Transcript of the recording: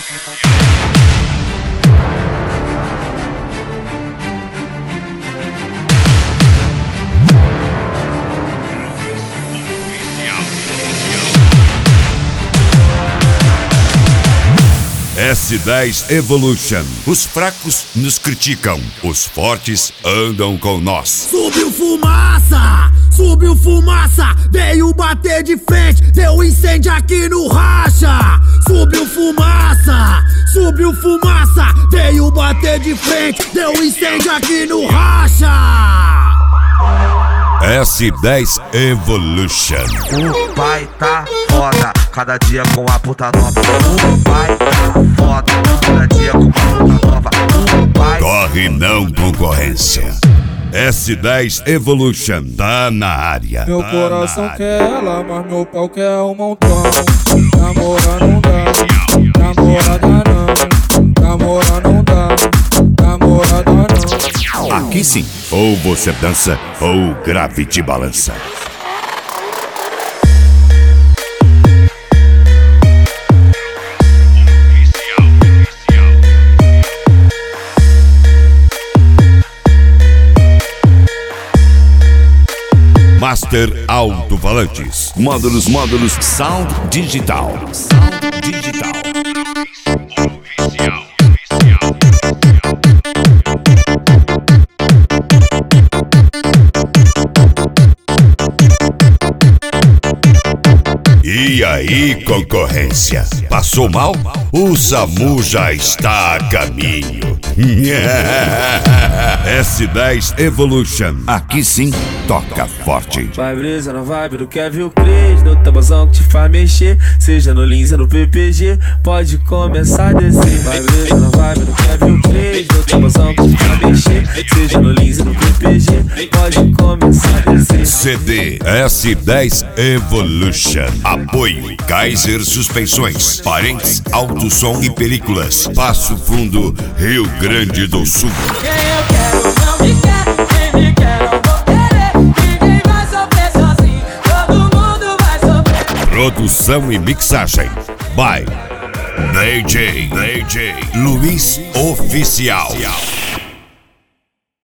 S10 Evolution. Os fracos nos criticam, os fortes andam com nós. Subiu fumaça, veio bater de frente, deu incêndio aqui no racha. Subiu fumaça, veio bater de frente, deu incêndio aqui no racha. S10 Evolution. O pai tá foda, cada dia com a puta nova. O pai tá foda, cada dia com a puta nova. O pai... Corre não, concorrência. S10 Evolution tá na área. Meu coração quer ela, mas meu pau quer um montão. Namorar não dá, namorada não. Namorar não dá, namorada não. Aqui sim, ou você dança ou o grave te balança. Master Alto-Falantes. Módulos Sound Digital. E aí, concorrência? Passou mal? O SAMU já está a caminho. S10 Evolution. Aqui sim, toca forte. Vai brisa na vibe do Kevin Cres, no tabuzão que te faz mexer. Seja no Lins ou no PPG, pode começar a descer. Vai brisa na vibe do Kevin Cres, no tabuzão que te faz mexer. Seja no Lins ou no PPG, pode começar a descer. CD S10 Evolution. Apoio Kaiser Suspensões, Parentes Alto Som e Películas, Passo Fundo, Rio Grande do Sul. Quem eu quero não me quer, quem me quer eu vou querer. Ninguém vai sofrer sozinho, todo mundo vai sofrer. Produção e mixagem by DJ Luiz Oficial.